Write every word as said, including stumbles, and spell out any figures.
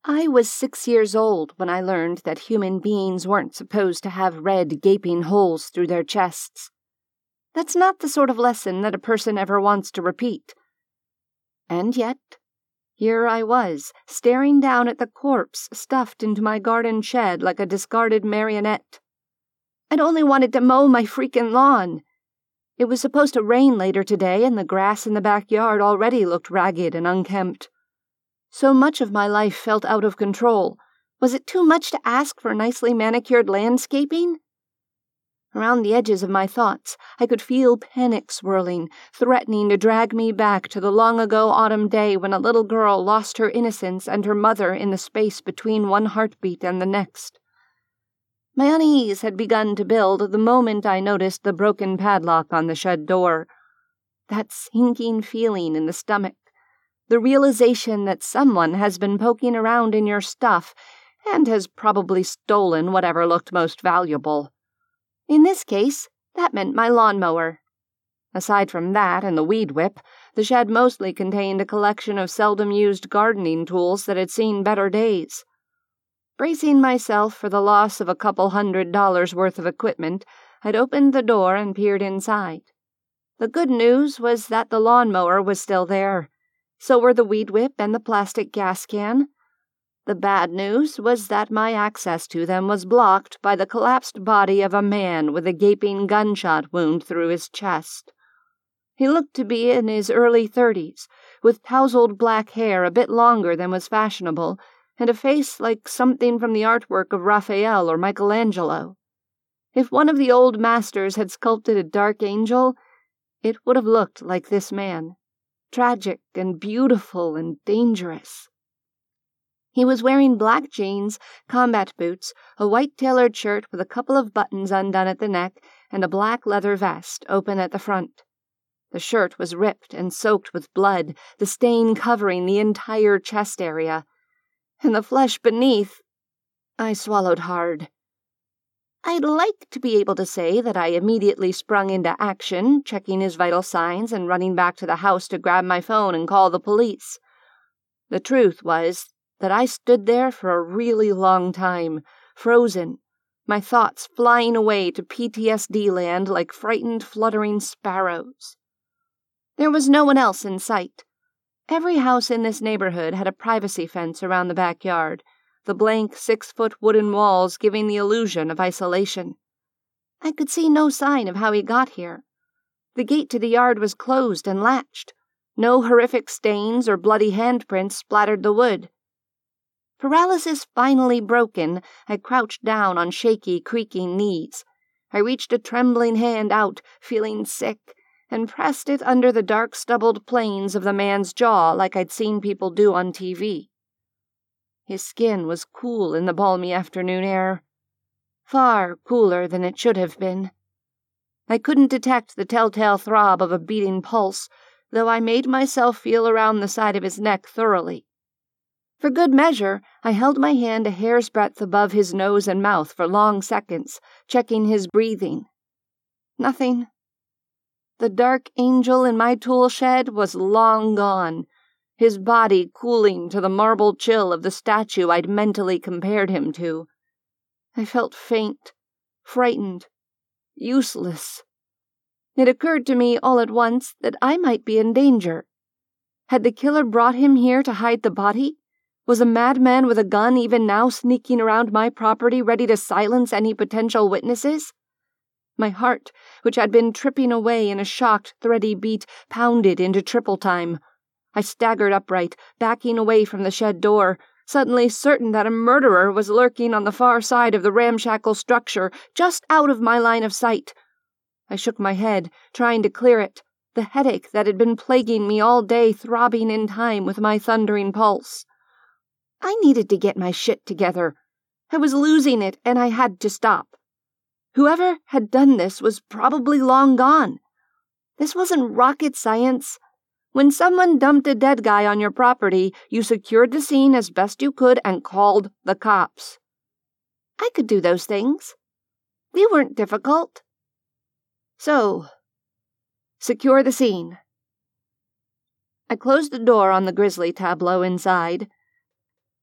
I was six years old when I learned that human beings weren't supposed to have red, gaping holes through their chests. That's not the sort of lesson that a person ever wants to repeat. And yet, here I was, staring down at the corpse stuffed into my garden shed like a discarded marionette. I'd only wanted to mow my freaking lawn. It was supposed to rain later today, and the grass in the backyard already looked ragged and unkempt. So much of my life felt out of control. Was it too much to ask for nicely manicured landscaping? Around the edges of my thoughts, I could feel panic swirling, threatening to drag me back to the long-ago autumn day when a little girl lost her innocence and her mother in the space between one heartbeat and the next. My unease had begun to build the moment I noticed the broken padlock on the shed door. That sinking feeling in the stomach, the realization that someone has been poking around in your stuff and has probably stolen whatever looked most valuable. In this case, that meant my lawnmower. Aside from that and the weed whip, the shed mostly contained a collection of seldom-used gardening tools that had seen better days. Bracing myself for the loss of a couple hundred dollars worth of equipment, I'd opened the door and peered inside. The good news was that the lawnmower was still there. So were the weed whip and the plastic gas can. The bad news was that my access to them was blocked by the collapsed body of a man with a gaping gunshot wound through his chest. He looked to be in his early thirties, with tousled black hair a bit longer than was fashionable, and a face like something from the artwork of Raphael or Michelangelo. If one of the old masters had sculpted a dark angel, it would have looked like this man. Tragic and beautiful and dangerous. He was wearing black jeans, combat boots, a white tailored shirt with a couple of buttons undone at the neck, and a black leather vest open at the front. The shirt was ripped and soaked with blood, the stain covering the entire chest area. And the flesh beneath... I swallowed hard. I'd like to be able to say that I immediately sprung into action, checking his vital signs and running back to the house to grab my phone and call the police. The truth was that I stood there for a really long time, frozen, my thoughts flying away to P T S D land like frightened, fluttering sparrows. There was no one else in sight. Every house in this neighborhood had a privacy fence around the backyard, the blank six-foot wooden walls giving the illusion of isolation. I could see no sign of how he got here. The gate to the yard was closed and latched. No horrific stains or bloody handprints splattered the wood. Paralysis finally broken, I crouched down on shaky, creaking knees. I reached a trembling hand out, feeling sick, and pressed it under the dark stubbled planes of the man's jaw like I'd seen people do on T V. His skin was cool in the balmy afternoon air. Far cooler than it should have been. I couldn't detect the telltale throb of a beating pulse, though I made myself feel around the side of his neck thoroughly. For good measure, I held my hand a hair's breadth above his nose and mouth for long seconds, checking his breathing. Nothing. The dark angel in my tool shed was long gone, his body cooling to the marble chill of the statue I'd mentally compared him to. I felt faint, frightened, useless. It occurred to me all at once that I might be in danger. Had the killer brought him here to hide the body? Was a madman with a gun even now sneaking around my property ready to silence any potential witnesses? My heart, which had been tripping away in a shocked, thready beat, pounded into triple time. I staggered upright, backing away from the shed door, suddenly certain that a murderer was lurking on the far side of the ramshackle structure, just out of my line of sight. I shook my head, trying to clear it, the headache that had been plaguing me all day throbbing in time with my thundering pulse. I needed to get my shit together. I was losing it, and I had to stop. Whoever had done this was probably long gone. This wasn't rocket science. When someone dumped a dead guy on your property, you secured the scene as best you could and called the cops. I could do those things. They weren't difficult. So, secure the scene. I closed the door on the grisly tableau inside,